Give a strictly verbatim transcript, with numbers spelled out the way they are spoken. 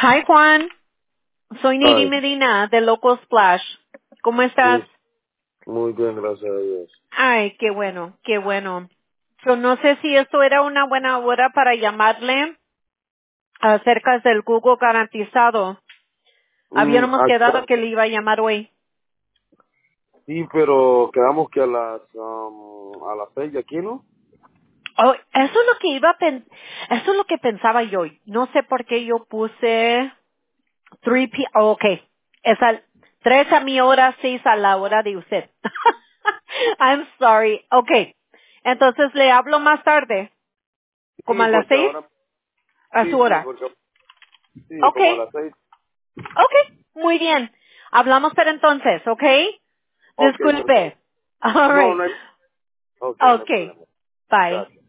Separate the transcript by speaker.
Speaker 1: Hi, Juan. Soy Neri
Speaker 2: Ay,
Speaker 1: Medina de Local Splash. ¿Cómo estás?
Speaker 2: sí, muy bien, gracias a Dios.
Speaker 1: Ay, qué bueno, qué bueno. Yo no sé si esto era una buena hora para llamarle acerca del Google garantizado.
Speaker 2: Mm,
Speaker 1: Habíamos quedado
Speaker 2: acá,
Speaker 1: que le iba a llamar hoy.
Speaker 2: sí, pero quedamos que a las um, a las seis de aquí, ¿no?
Speaker 1: Oh, eso es lo que iba a pen- eso es lo que pensaba yo. No sé por qué yo puse tres p. Oh, okay. Es al tres a mi hora, seis a la hora de usted. I'm sorry. Okay. Entonces le hablo más tarde, como
Speaker 2: Sí,
Speaker 1: a las
Speaker 2: porque
Speaker 1: seis,
Speaker 2: ahora,
Speaker 1: a su
Speaker 2: sí, sí,
Speaker 1: hora.
Speaker 2: porque, sí, como a
Speaker 1: Okay.
Speaker 2: las seis.
Speaker 1: Okay. Muy bien. Hablamos pero entonces, okay?
Speaker 2: Ok,
Speaker 1: Disculpe.
Speaker 2: perfecto.
Speaker 1: All
Speaker 2: No,
Speaker 1: right.
Speaker 2: no hay, ok, no hay
Speaker 1: Okay.
Speaker 2: problema.
Speaker 1: Bye.
Speaker 2: Gracias.